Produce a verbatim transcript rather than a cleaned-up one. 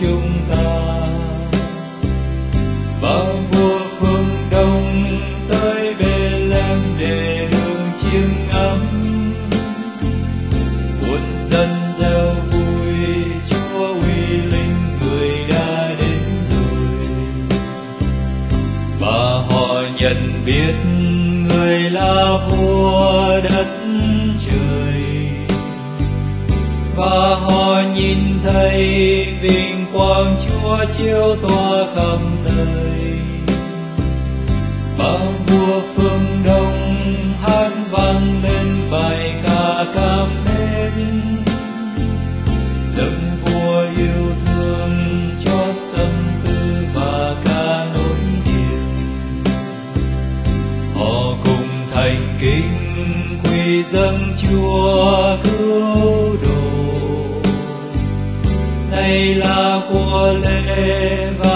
chúng ta. Và vua phương Đông tới Bethlehem để hương chiêng ngắm, muôn dân reo vui Chúa uy linh người đã đến rồi. Và họ nhận biết người là vua đất trời, và họ nhìn thấy vinh quang Chúa chiếu tỏa khắp nơi. Và vua phương Đông hát vang lên bài ca cảm mến, dâng vua yêu thương cho tâm tư và ca nỗi niềm. Họ cùng thành kính quy dâng Chúa cứu độ. Này là của lễ và